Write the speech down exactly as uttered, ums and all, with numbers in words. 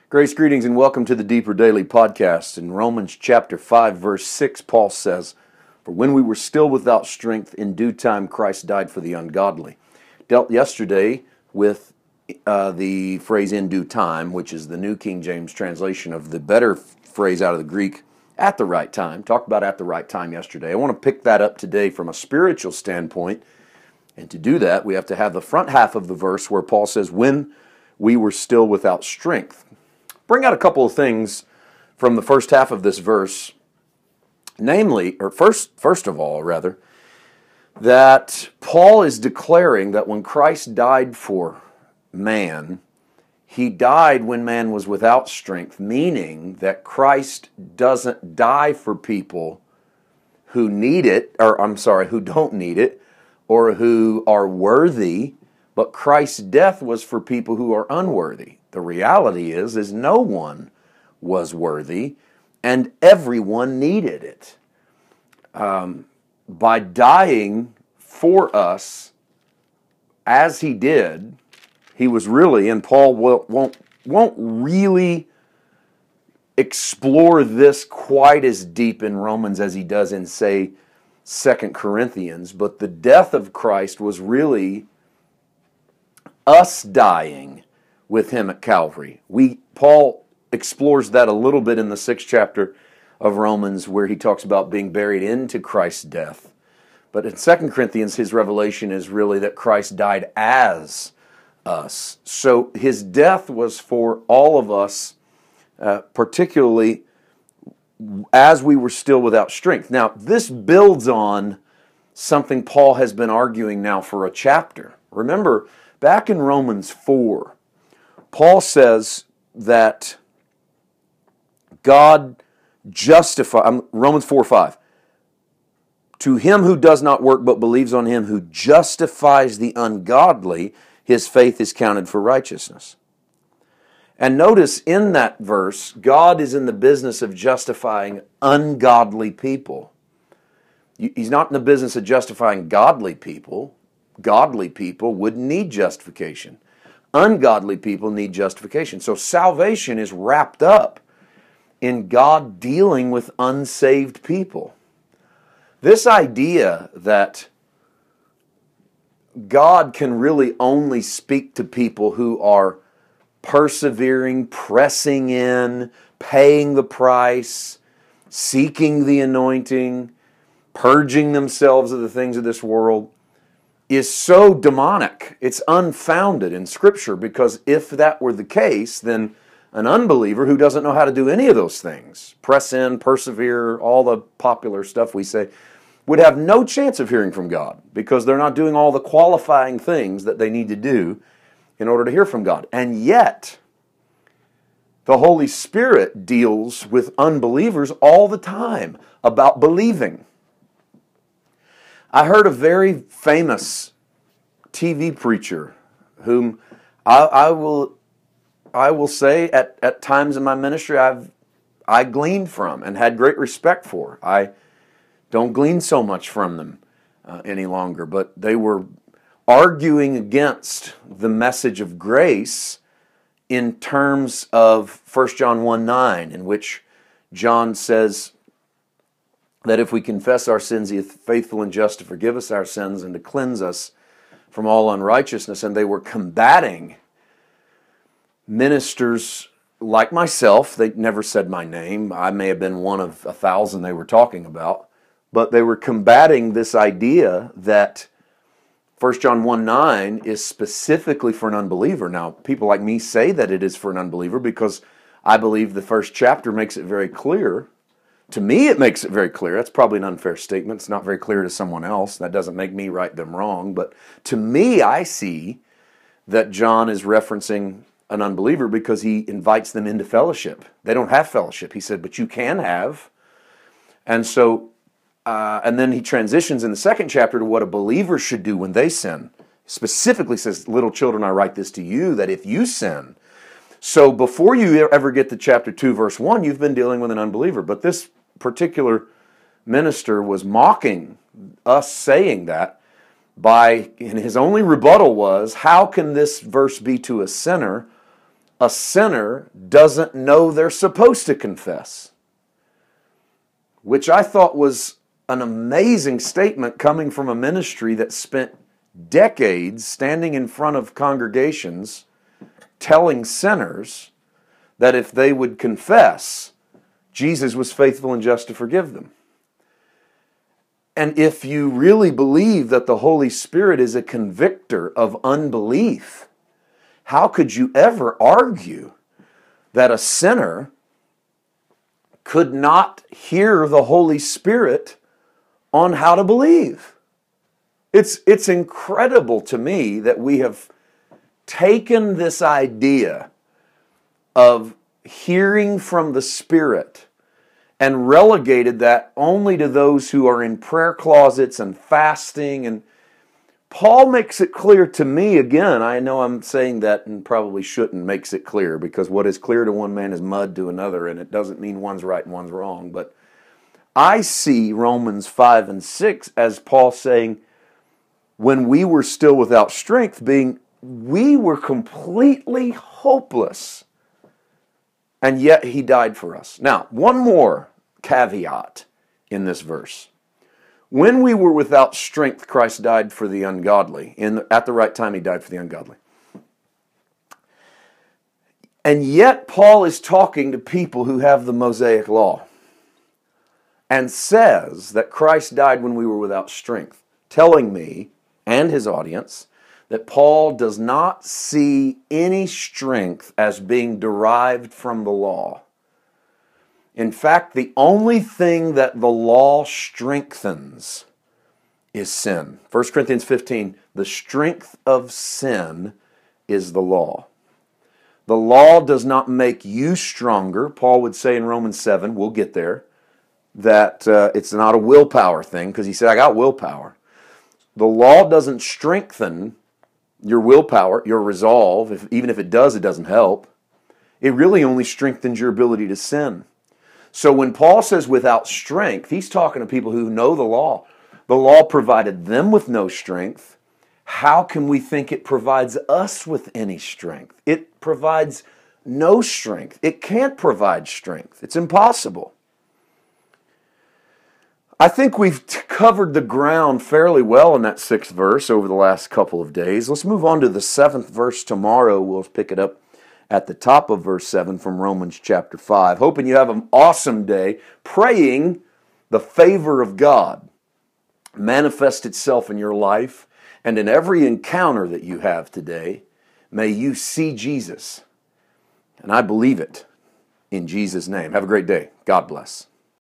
Grace, greetings, and welcome to the Deeper Daily Podcast. In Romans chapter five, verse six, Paul says, "For when we were still without strength, in due time Christ died for the ungodly." Dealt yesterday with uh, the phrase "in due time," which is the New King James translation of the better phrase out of the Greek, "at the right time." Talked about "at the right time" yesterday. I want to pick that up today from a spiritual standpoint. And to do that, we have to have the front half of the verse where Paul says, "when we were still without strength." Bring out a couple of things from the first half of this verse, namely, or first, first of all, rather, that Paul is declaring that when Christ died for man, he died when man was without strength, meaning that Christ doesn't die for people who need it, or I'm sorry, who don't need it, or who are worthy, but Christ's death was for people who are unworthy. The reality is, is no one was worthy, and everyone needed it. Um, by dying for us, as he did, he was really, and Paul will, won't, won't really explore this quite as deep in Romans as he does in, say, Second Corinthians, but the death of Christ was really us dying with him at Calvary. We Paul explores that a little bit in the sixth chapter of Romans, where he talks about being buried into Christ's death. But in Second Corinthians, his revelation is really that Christ died as us. So his death was for all of us, uh, particularly as we were still without strength. Now, this builds on something Paul has been arguing now for a chapter. Remember, back in Romans four, Paul says that God justify Romans four five. "To him who does not work but believes on him who justifies the ungodly, his faith is counted for righteousness." And notice in that verse, God is in the business of justifying ungodly people. He's not in the business of justifying godly people. Godly people wouldn't need justification. Ungodly people need justification. So salvation is wrapped up in God dealing with unsaved people. This idea that God can really only speak to people who are persevering, pressing in, paying the price, seeking the anointing, purging themselves of the things of this world, is so demonic. It's unfounded in Scripture, because if that were the case, then an unbeliever who doesn't know how to do any of those things, press in, persevere, all the popular stuff we say, would have no chance of hearing from God, because they're not doing all the qualifying things that they need to do in order to hear from God. And yet, the Holy Spirit deals with unbelievers all the time about believing. I heard a very famous T V preacher whom I, I will I will say at, at times in my ministry I've I gleaned from and had great respect for. I don't glean so much from them uh, any longer, but they were arguing against the message of grace in terms of First John one nine, in which John says that if we confess our sins, he is faithful and just to forgive us our sins and to cleanse us from all unrighteousness. And they were combating ministers like myself. They never said my name. I may have been one of a thousand they were talking about. But they were combating this idea that First John one nine is specifically for an unbeliever. Now, people like me say that it is for an unbeliever because I believe the first chapter makes it very clear. To me, it makes it very clear. That's probably an unfair statement. It's not very clear to someone else. That doesn't make me right them wrong. But to me, I see that John is referencing an unbeliever because he invites them into fellowship. They don't have fellowship. He said, but you can have. And so, uh, and then he transitions in the second chapter to what a believer should do when they sin. Specifically says, "Little children, I write this to you, that if you sin." So before you ever get to chapter two, verse one, you've been dealing with an unbeliever. But this particular minister was mocking us saying that by, and his only rebuttal was, how can this verse be to a sinner a sinner doesn't know they're supposed to confess. Which I thought was an amazing statement coming from a ministry that spent decades standing in front of congregations telling sinners that if they would confess, Jesus was faithful and just to forgive them. And if you really believe that the Holy Spirit is a convictor of unbelief, how could you ever argue that a sinner could not hear the Holy Spirit on how to believe? It's, it's incredible to me that we have taken this idea of hearing from the Spirit and relegated that only to those who are in prayer closets and fasting. And Paul makes it clear to me, again, I know I'm saying that and probably shouldn't, makes it clear, because what is clear to one man is mud to another, and it doesn't mean one's right and one's wrong. But I see Romans five and six as Paul saying, when we were still without strength, being we were completely hopeless, and yet he died for us. Now, one more caveat in this verse. When we were without strength, Christ died for the ungodly. In the, at the right time, he died for the ungodly. And yet, Paul is talking to people who have the Mosaic law and says that Christ died when we were without strength, telling me and his audience that Paul does not see any strength as being derived from the law. In fact, the only thing that the law strengthens is sin. First Corinthians fifteen, the strength of sin is the law. The law does not make you stronger. Paul would say in Romans seven, we'll get there, that uh, it's not a willpower thing, because he said, I got willpower. The law doesn't strengthen your willpower, your resolve. If, even if it does, it doesn't help. It really only strengthens your ability to sin. So when Paul says without strength, he's talking to people who know the law. The law provided them with no strength. How can we think it provides us with any strength? It provides no strength. It can't provide strength. It's impossible. I think we've t- covered the ground fairly well in that sixth verse over the last couple of days. Let's move on to the seventh verse tomorrow. We'll pick it up at the top of verse seven from Romans chapter five. Hoping you have an awesome day, praying the favor of God manifest itself in your life, and in every encounter that you have today, may you see Jesus. And I believe it in Jesus' name. Have a great day. God bless.